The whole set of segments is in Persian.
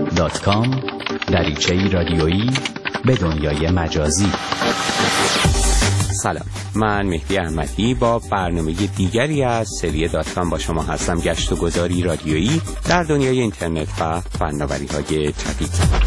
www.facebook.com دریچه‌ای رادیویی به دنیای مجازی. سلام، من مهدی احمدی با برنامه دیگری از سری .com با شما هستم. گشت و گذاری رادیویی در دنیای اینترنت و فناوری‌های جدید.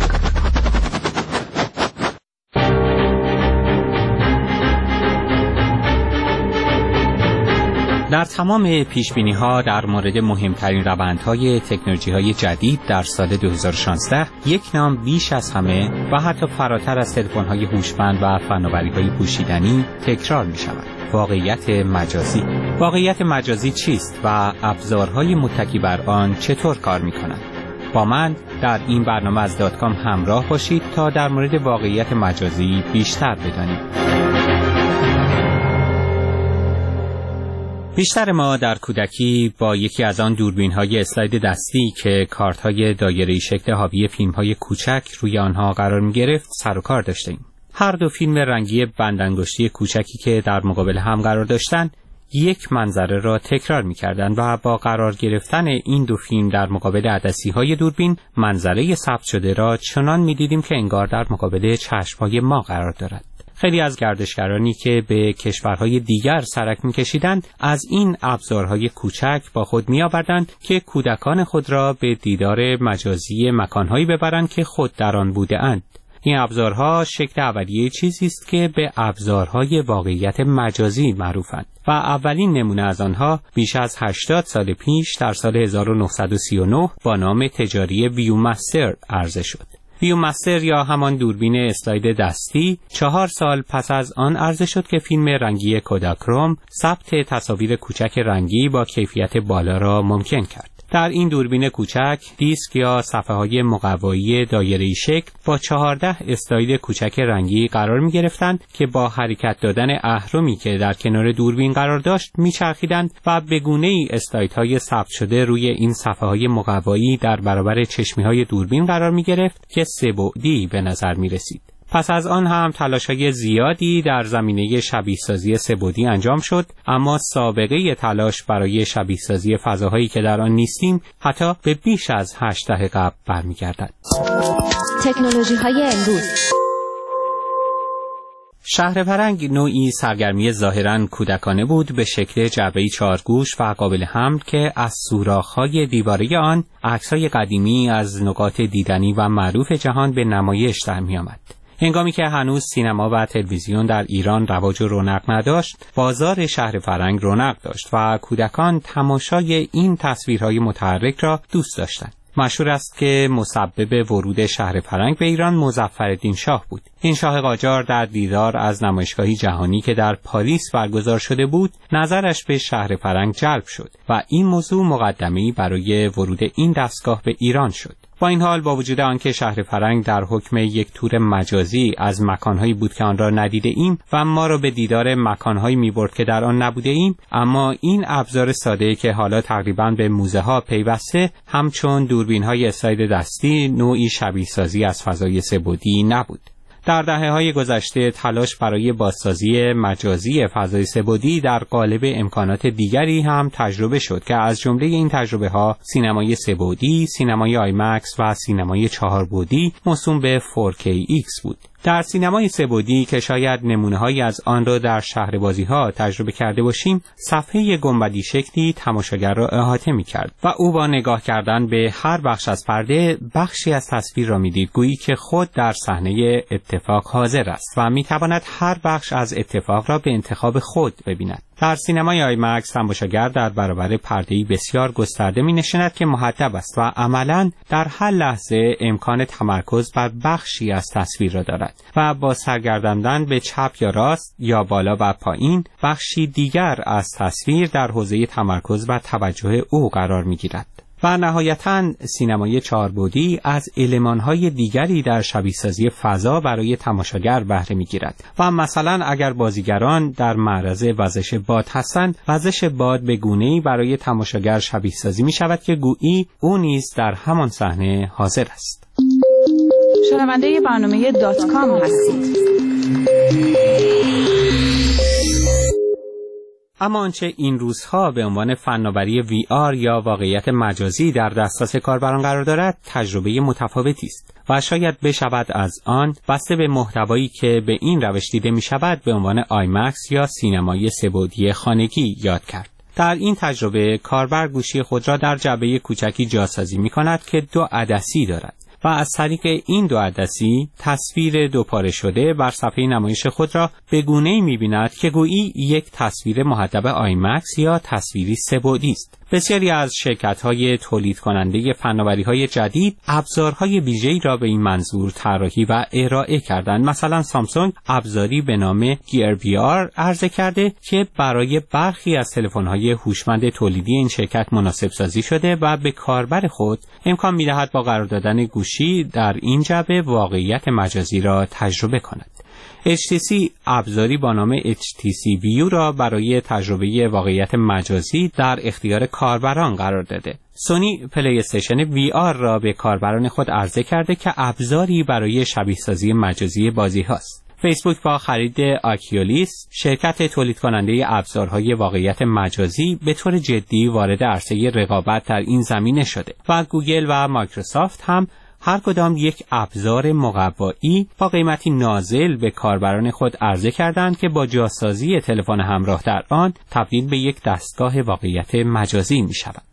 در تمام پیشبینی‌ها در مورد مهمترین روندهای تکنولوژی‌های جدید در سال 2016 یک نام بیش از همه و حتی فراتر از تلفن‌های هوشمند و فناوری‌های پوشیدنی تکرار می‌شود: واقعیت مجازی. واقعیت مجازی چیست و ابزارهای متکی بر آن چطور کار می‌کنند؟ با من در این برنامه از .com همراه باشید تا در مورد واقعیت مجازی بیشتر بدانیم. بیشتر ما در کودکی با یکی از آن دوربین‌های اسلاید دستی که کارت‌های دایره‌ای شکل حاوی فیلم‌های کوچک روی آنها قرار می‌گرفت سر و کار داشتیم. هر دو فیلم رنگی بندانگشتی کوچکی که در مقابل هم قرار داشتند، یک منظره را تکرار می‌کردند و با قرار گرفتن این دو فیلم در مقابل عدسی‌های دوربین، منظره ثبت شده را چنان می‌دیدیم که انگار در مقابل چشم‌های ما قرار دارد. خیلی از گردشگرانی که به کشورهای دیگر سرک می‌کشیدند از این ابزارهای کوچک با خود می‌آوردند که کودکان خود را به دیدار مجازی مکانهایی ببرند که خود در آن بوده‌اند. این ابزارها شکل اولیه چیزی است که به ابزارهای واقعیت مجازی معروفند و اولین نمونه از آنها بیش از 80 سال پیش در سال 1939 با نام تجاری ویومستر عرضه شد. ویومستر یا همان دوربین اسلاید دستی 4 سال پس از آن عرضه شد که فیلم رنگی کوداکروم ثبت تصاویر کوچک رنگی با کیفیت بالا را ممکن کرد. در این دوربین کوچک دیسک یا صفحه‌های مقوایی دایره‌ای شکل با 14 اسلاید کوچک رنگی قرار می‌گرفتند که با حرکت دادن اهرمی که در کنار دوربین قرار داشت می‌چرخیدند و به گونه‌ای اسلایدهای ثبت شده روی این صفحه‌های مقوایی در برابر چشمی‌های دوربین قرار می‌گرفت که سه‌بعدی به نظر می‌رسید. پس از آن هم تلاش‌های زیادی در زمینه شبیه‌سازی سه‌بعدی انجام شد، اما سابقه تلاش برای شبیه‌سازی فضاهایی که در آن نیستیم حتی به بیش از 8 دهه قبل برمیگردد. تکنولوژی‌های امروز. شهرپرنگ نوعی سرگرمی ظاهراً کودکانه بود به شکل جعبه‌ای 4 گوش و قابل حمل که از سوراخ‌های دیواره آن عکس‌های قدیمی از نقاط دیدنی و معروف جهان به نمایش در می‌آمد. هنگامی که هنوز سینما و تلویزیون در ایران رواج و رونق نداشت، بازار شهرپرنگ رونق داشت و کودکان تماشای این تصویرهای متحرک را دوست داشتند. مشهور است که مسبب ورود شهرپرنگ به ایران مظفرالدین شاه بود. این شاه قاجار در دیدار از نمایشگاهی جهانی که در پاریس برگزار شده بود، نظرش به شهرپرنگ جلب شد و این موضوع مقدمه‌ای برای ورود این دستگاه به ایران شد. با این حال با وجود آنکه شهرپرنگ در حکم یک تور مجازی از مکانهایی بود که آن را ندیده ایم و ما را به دیدار مکانهایی می‌برد که در آن نبوده ایم، اما این ابزار ساده که حالا تقریباً به موزه ها پیوسته همچون دوربین‌های اسلاید دستی نوعی شبیه‌سازی از فضای سه‌بعدی نبود. در دهه‌های گذشته تلاش برای بازسازی مجازی فضای سه‌بعدی در قالب امکانات دیگری هم تجربه شد که از جمله این تجربه‌ها سینمای سه‌بعدی، سینمای آیمکس و سینمای 4 بعدی موسوم به 4KX بود. در سینمای سه‌بعدی که شاید نمونه‌هایی از آن را در شهربازی‌ها تجربه کرده باشیم، صفحه گنبدی شکلی تماشاگر را احاطه می‌کرد و او با نگاه کردن به هر بخش از پرده بخشی از تصویر را می‌دید، گویی که خود در صحنه اتفاق حاضر است و می‌تواند هر بخش از اتفاق را به انتخاب خود ببیند. در سینمای آیمکس تماشاگر در برابر پرده‌ای بسیار گسترده می‌نشیند که محدب است و عملاً در هر لحظه امکان تمرکز بر بخشی از تصویر را دارد و با سرگرداندن به چپ یا راست یا بالا و پایین بخشی دیگر از تصویر در حوزه تمرکز و توجه او قرار می‌گیرد. و نهایتاً سینمای 4 بعدی از المان‌های دیگری در شبیه‌سازی فضا برای تماشاگر بهره می‌گیرد و مثلا اگر بازیگران در معرض وزش باد هستند، وزش باد به گونه‌ای برای تماشاگر شبیه‌سازی می‌شود که گویی او نیز در همان صحنه حاضر است. شنونده برنامه .com هستید. اما آنچه این روزها به عنوان فناوری VR یا واقعیت مجازی در دسترس کاربران قرار دارد تجربه متفاوتی است و شاید بشود از آن بسته به محتوایی که به این روش دیده می شود به عنوان آیمکس یا سینمای سه‌بعدی خانگی یاد کرد. در این تجربه کاربر گوشی خود را در جعبه کوچکی جاسازی می کند که 2 عدسی دارد و از طریق این 2 عدسی تصویر دوپاره شده بر صفحه نمایش خود را به گونه‌ای می‌بیند که گویی یک تصویر محدب آیمکس یا تصویری سه‌بعدی است. بسیاری از شرکت‌های تولید کننده فناوری‌های جدید ابزارهای ویژه‌ای را به این منظور طراحی و ارائه کردند. مثلا سامسونگ ابزاری به نام گیر VR عرضه کرده که برای برخی از تلفن‌های هوشمند تولیدی این شرکت مناسب سازی شده و به کاربر خود امکان می‌دهد با قرار دادن گوشی در این جعبه واقعیت مجازی را تجربه کند. HTC ابزاری با نام HTC View را برای تجربه واقعیت مجازی در اختیار کاربران قرار داده. سونی پلی استیشن VR را به کاربران خود عرضه کرده که ابزاری برای شبیه سازی مجازی بازی هاست. فیسبوک با خرید آکیولیس، شرکت تولید کننده ابزارهای واقعیت مجازی، به طور جدی وارد عرصه رقابت در این زمینه شده و گوگل و مایکروسافت هم هر کدام یک ابزار مقوایی با قیمتی نازل به کاربران خود عرضه کردند که با جاسازی تلفن همراه در آن تبدیل به یک دستگاه واقعیت مجازی می شود.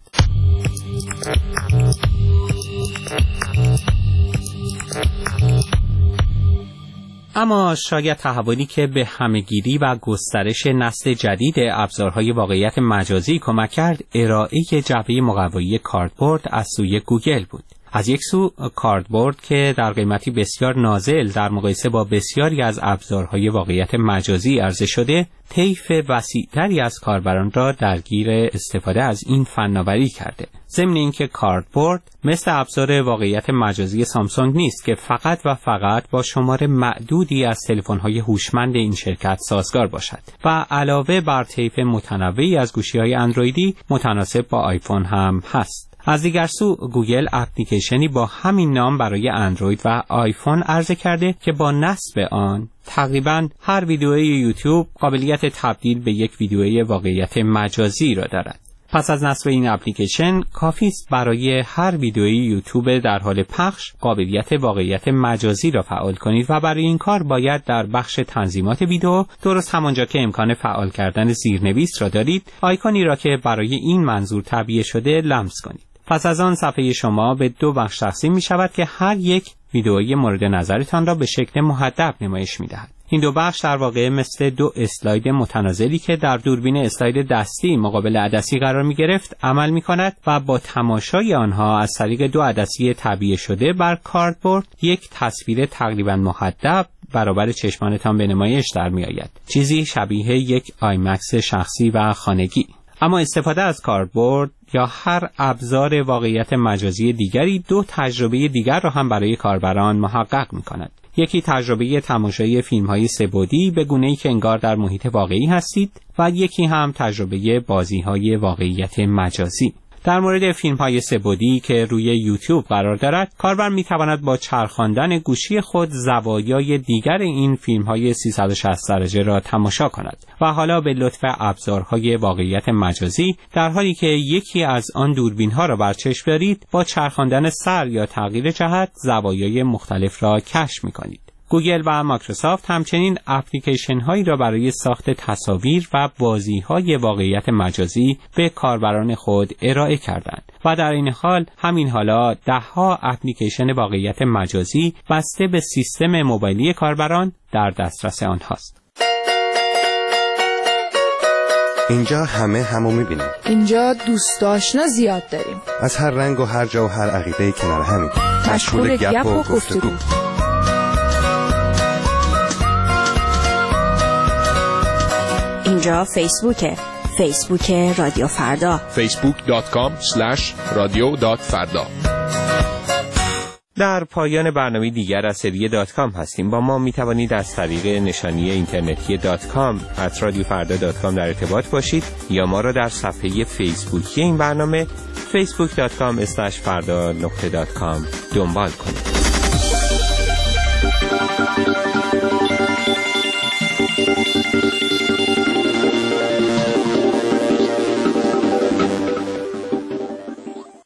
اما شاید تحولی که به همه‌گیری و گسترش نسل جدید ابزارهای واقعیت مجازی کمک کرد، ارائه جعبه مقوایی کاردبورد از سوی گوگل بود. از یک سو کاردبورد که در قیمتی بسیار نازل در مقایسه با بسیاری از ابزارهای واقعیت مجازی عرضه شده، طیف وسیع‌تری از کاربران را درگیر استفاده از این فناوری کرده. ضمن اینکه کاردبورد مثل ابزار واقعیت مجازی سامسونگ نیست که فقط و فقط با شمار معدودی از تلفن‌های هوشمند این شرکت سازگار باشد و علاوه بر طیف متنوعی از گوشی‌های اندرویدی متناسب با آیفون هم هست. از دیگر سو گوگل اپلیکیشنی با همین نام برای اندروید و آیفون عرضه کرده که با نصب آن تقریباً هر ویدیوی یوتیوب قابلیت تبدیل به یک ویدیوی واقعیت مجازی را دارد. پس از نصب این اپلیکیشن کافی است برای هر ویدیوی یوتیوب در حال پخش قابلیت واقعیت مجازی را فعال کنید و برای این کار باید در بخش تنظیمات ویدیو درست همانجا که امکان فعال کردن زیرنویس را دارید، آیکونی را که برای این منظور تعبیه شده لمس کنید. پس از آن صفحه شما به 2 بخش تقسیم می شود که هر یک ویدئوی مورد نظرتان را به شکل محدب نمایش می دهد. این 2 بخش در واقع مثل 2 اسلاید متنازلی که در دوربین اسلاید دستی مقابل عدسی قرار می گرفت عمل می کند و با تماشای آنها از طریق 2 عدسی تعبیه شده بر کاردبورد یک تصویر تقریبا محدب برابر چشمانتان به نمایش در می آید. چیزی شبیه یک آیمکس شخصی و خانگی. اما استفاده از کاردبورد یا هر ابزار واقعیت مجازی دیگری 2 تجربه دیگر را هم برای کاربران محقق می‌کند. یکی تجربه تماشای فیلم‌های سه‌بعدی به گونه‌ای که انگار در محیط واقعی هستید و یکی هم تجربه بازی‌های واقعیت مجازی. در مورد فیلم‌های سه‌بعدی که روی یوتیوب قرار دارد، کاربر می‌تواند با چرخاندن گوشی خود زوایای دیگر این فیلم‌های 360 درجه را تماشا کند و حالا به لطف ابزارهای واقعیت مجازی در حالی که یکی از آن دوربین‌ها را بر چشم دارید، با چرخاندن سر یا تغییر جهت زوایای مختلف را کشف می‌کنید. گوگل و مایکروسافت همچنین اپلیکیشن هایی را برای ساخت تصاویر و بازی های واقعیت مجازی به کاربران خود ارائه کردند و در این حال همین حالا 10 اپلیکیشن واقعیت مجازی بسته به سیستم موبایلی کاربران در دسترس آنهاست. اینجا همو میبینیم. اینجا دوست آشنا زیاد داریم. از هر رنگ و هر جا و هر عقیده کنار همین. مشغول گپ و گفتگو. اینجا فیسبوک رادیو فردا. facebook.com/radio.farda. در پایان برنامه دیگر از سری .com هستیم. با ما می توانید از طریق نشانی اینترنتی .com@radiofarda.com در ارتباط باشید یا ما را در صفحه فیسبوکی این برنامه facebook.com/farda.com دنبال کنید.